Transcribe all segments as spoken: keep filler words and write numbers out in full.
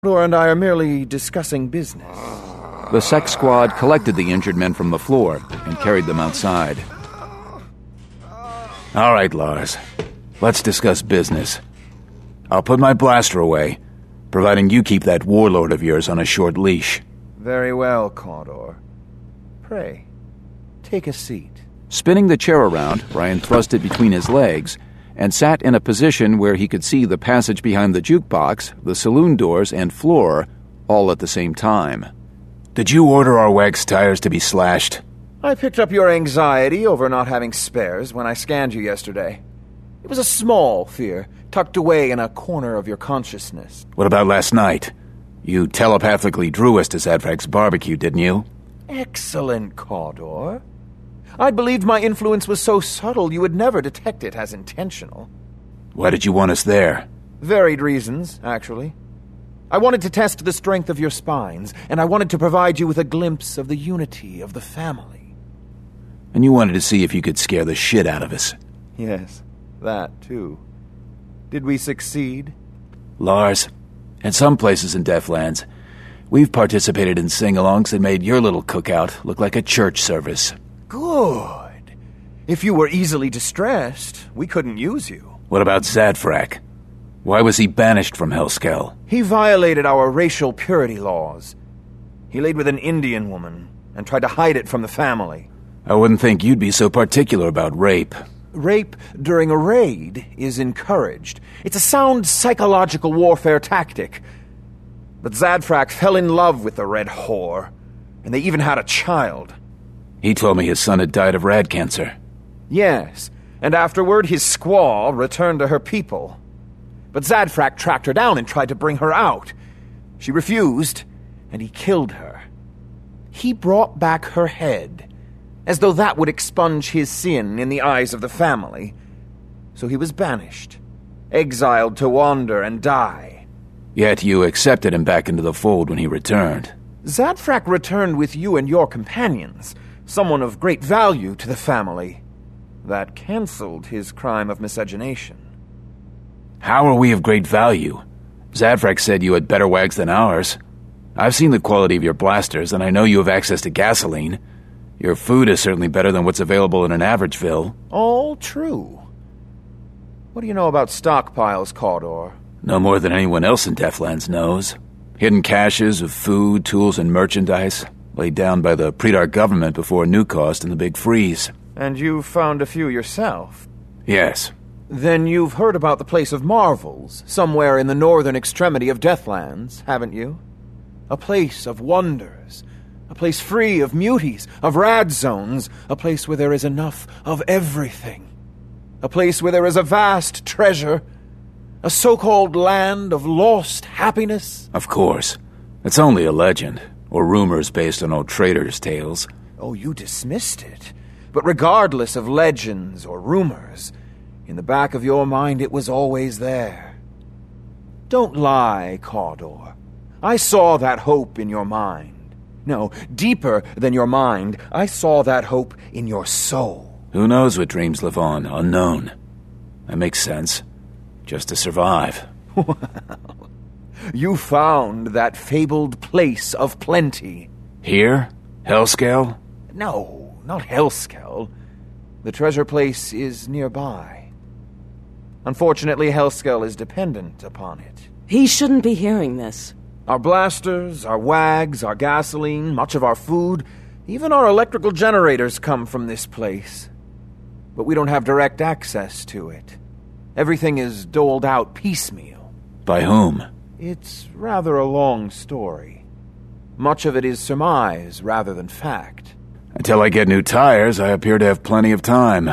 Condor and I are merely discussing business. The sex squad collected the injured men from the floor and carried them outside. All right, Lars. Let's discuss business. I'll put my blaster away, providing you keep that warlord of yours on a short leash. Very well, Condor. Pray, take a seat. Spinning the chair around, Ryan thrust it between his legs and sat in a position where he could see the passage behind the jukebox, the saloon doors, and floor, all at the same time. Did you order our wax tires to be slashed? I picked up your anxiety over not having spares when I scanned you yesterday. It was a small fear, tucked away in a corner of your consciousness. What about last night? You telepathically drew us to Zadfrak's barbecue, didn't you? Excellent, Condor. I believed my influence was so subtle you would never detect it as intentional. Why did you want us there? Varied reasons, actually. I wanted to test the strength of your spines, and I wanted to provide you with a glimpse of the unity of the family. And you wanted to see if you could scare the shit out of us. Yes, that too. Did we succeed? Lars, in some places in Deathlands, we've participated in sing-alongs that made your little cookout look like a church service. Good. If you were easily distressed, we couldn't use you. What about Zadfrak? Why was he banished from Hellskell? He violated our racial purity laws. He laid with an Indian woman and tried to hide it from the family. I wouldn't think you'd be so particular about rape. Rape during a raid is encouraged. It's a sound psychological warfare tactic. But Zadfrak fell in love with the red whore, and they even had a child. He told me his son had died of rad cancer. Yes, and afterward his squaw returned to her people. But Zadfrak tracked her down and tried to bring her out. She refused, and he killed her. He brought back her head, as though that would expunge his sin in the eyes of the family. So he was banished, exiled to wander and die. Yet you accepted him back into the fold when he returned. Zadfrak returned with you and your companions, someone of great value to the family. That cancelled his crime of miscegenation. How are we of great value? Zadfrak said you had better wags than ours. I've seen the quality of your blasters, and I know you have access to gasoline. Your food is certainly better than what's available in an Averageville. All true. What do you know about stockpiles, Condor? No more than anyone else in Deathlands knows. Hidden caches of food, tools, and merchandise, laid down by the Predark government before New Cost and the Big Freeze. And you've found a few yourself? Yes. Then you've heard about the Place of Marvels, somewhere in the northern extremity of Deathlands, haven't you? A place of wonders. A place free of muties, of rad zones. A place where there is enough of everything. A place where there is a vast treasure. A so-called land of lost happiness. Of course. It's only a legend, or rumors based on old traders' tales. Oh, you dismissed it. But regardless of legends or rumors, in the back of your mind it was always there. Don't lie, Condor. I saw that hope in your mind. No, deeper than your mind, I saw that hope in your soul. Who knows what dreams live on, unknown. That makes sense. Just to survive. Well, you found that fabled place of plenty. Here? Hellskell? No, not Hellskell. The treasure place is nearby. Unfortunately, Hellskell is dependent upon it. He shouldn't be hearing this. Our blasters, our wags, our gasoline, much of our food, even our electrical generators come from this place. But we don't have direct access to it. Everything is doled out piecemeal. By whom? It's rather a long story. Much of it is surmise rather than fact. Until I get new tires, I appear to have plenty of time.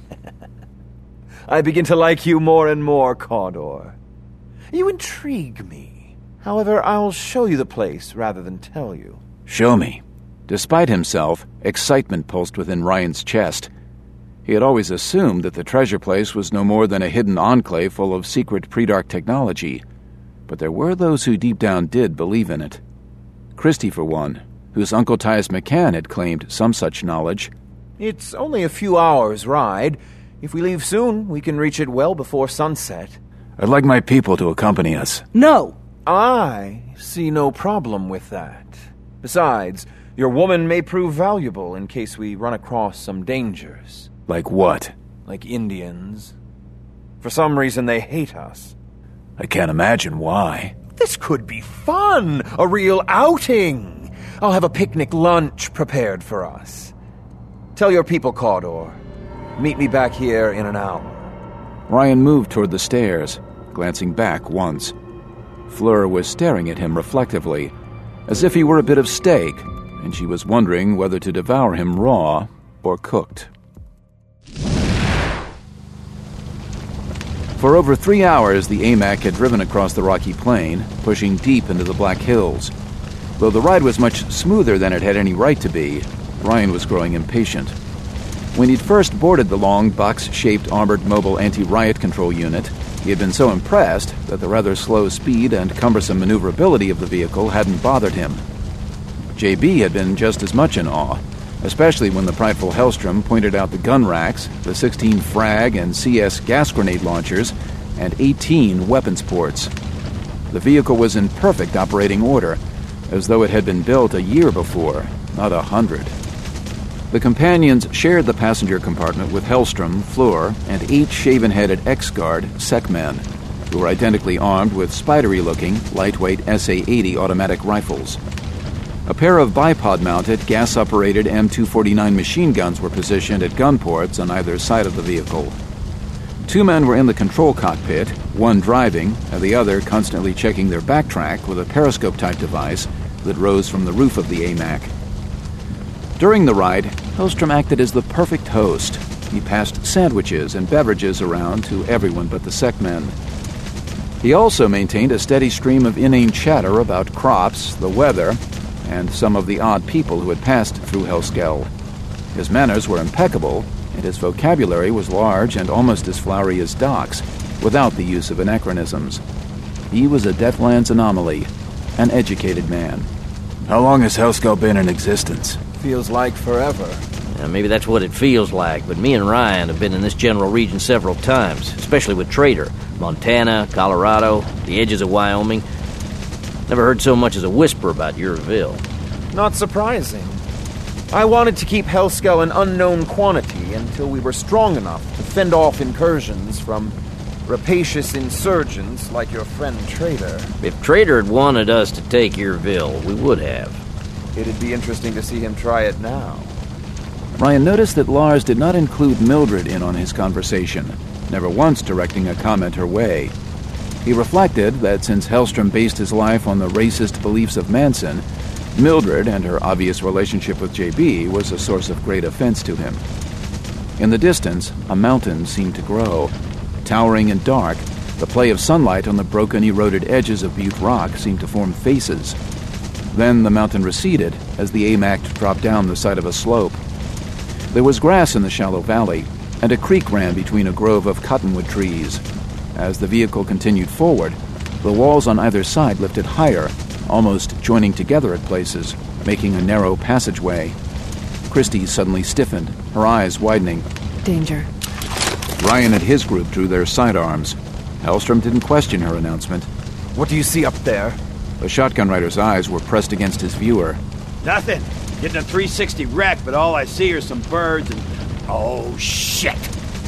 I begin to like you more and more, Condor. You intrigue me. However, I'll show you the place rather than tell you. Show me. Despite himself, excitement pulsed within Ryan's chest. He had always assumed that the treasure place was no more than a hidden enclave full of secret Predark technology, but there were those who deep down did believe in it. Christie, for one, whose Uncle Tyus McCann had claimed some such knowledge. It's only a few hours' ride. If we leave soon, we can reach it well before sunset. I'd like my people to accompany us. No, I see no problem with that. Besides, your woman may prove valuable in case we run across some dangers. Like what? Like Indians. For some reason, they hate us. I can't imagine why. This could be fun! A real outing! I'll have a picnic lunch prepared for us. Tell your people, Cawdor. Meet me back here in an hour. Ryan moved toward the stairs, glancing back once. Fleur was staring at him reflectively, as if he were a bit of steak, and she was wondering whether to devour him raw or cooked. For over three hours, the A M A C had driven across the rocky plain, pushing deep into the Black Hills. Though the ride was much smoother than it had any right to be, Ryan was growing impatient. When he'd first boarded the long, box-shaped armored mobile anti-riot control unit, he had been so impressed that the rather slow speed and cumbersome maneuverability of the vehicle hadn't bothered him. J B had been just as much in awe, especially when the prideful Hellstrom pointed out the gun racks, the sixteen frag and C S gas grenade launchers, and eighteen weapons ports. The vehicle was in perfect operating order, as though it had been built a year before, not a hundred. The companions shared the passenger compartment with Hellstrom, Fleur, and eight shaven-headed X-Guard SecMen, who were identically armed with spidery-looking, lightweight S A eighty automatic rifles. A pair of bipod-mounted, gas-operated M two forty-nine machine guns were positioned at gun ports on either side of the vehicle. Two men were in the control cockpit, one driving, and the other constantly checking their backtrack with a periscope-type device that rose from the roof of the A M A C. During the ride, Hellstrom acted as the perfect host. He passed sandwiches and beverages around to everyone but the SecMen. He also maintained a steady stream of inane chatter about crops, the weather, and some of the odd people who had passed through Hellskell. His manners were impeccable, and his vocabulary was large and almost as flowery as Doc's, without the use of anachronisms. He was a Deathlands anomaly, an educated man. How long has Hellskell been in existence? Feels like forever. Now, maybe that's what it feels like, but me and Ryan have been in this general region several times, especially with Trader. Montana, Colorado, the edges of Wyoming. Never heard so much as a whisper about Urville. Not surprising. I wanted to keep Hellskell an unknown quantity until we were strong enough to fend off incursions from rapacious insurgents like your friend Trader. If Trader had wanted us to take Urville, we would have. It'd be interesting to see him try it now. Ryan noticed that Lars did not include Mildred in on his conversation, never once directing a comment her way. He reflected that since Hellstrom based his life on the racist beliefs of Manson, Mildred and her obvious relationship with J B was a source of great offense to him. In the distance, a mountain seemed to grow. Towering and dark, the play of sunlight on the broken, eroded edges of Butte Rock seemed to form faces. Then the mountain receded as the A M A C dropped down the side of a slope. There was grass in the shallow valley, and a creek ran between a grove of cottonwood trees. As the vehicle continued forward, the walls on either side lifted higher, almost joining together at places, making a narrow passageway. Christie suddenly stiffened, her eyes widening. Danger. Ryan and his group drew their sidearms. Hellstrom didn't question her announcement. What do you see up there? The shotgun rider's eyes were pressed against his viewer. Nothing. Getting a three sixty wreck, but all I see are some birds and... Oh, shit!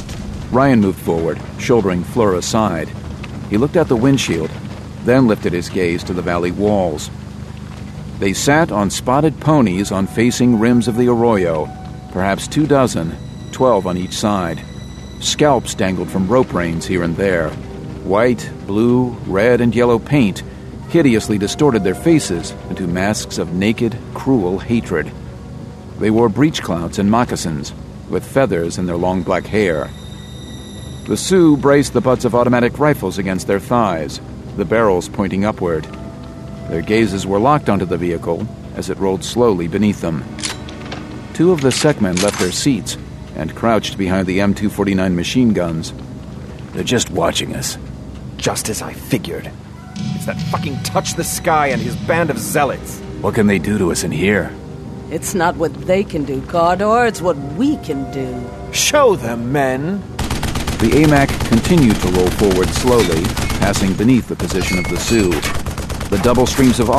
Ryan moved forward, shouldering Fleur aside. He looked out the windshield, then lifted his gaze to the valley walls. They sat on spotted ponies on facing rims of the arroyo, perhaps two dozen, twelve on each side. Scalps dangled from rope reins here and there. White, blue, red, and yellow paint hideously distorted their faces into masks of naked, cruel hatred. They wore breechclouts and moccasins, with feathers in their long black hair. The Sioux braced the butts of automatic rifles against their thighs, the barrels pointing upward. Their gazes were locked onto the vehicle as it rolled slowly beneath them. Two of the SecMen left their seats and crouched behind the M two forty-nine machine guns. They're just watching us. Just as I figured. It's that fucking Touch the Sky and his band of zealots. What can they do to us in here? It's not what they can do, Cawdor. It's what we can do. Show them, men. The A M A C continued to roll forward slowly, passing beneath the position of the Sioux. The double streams of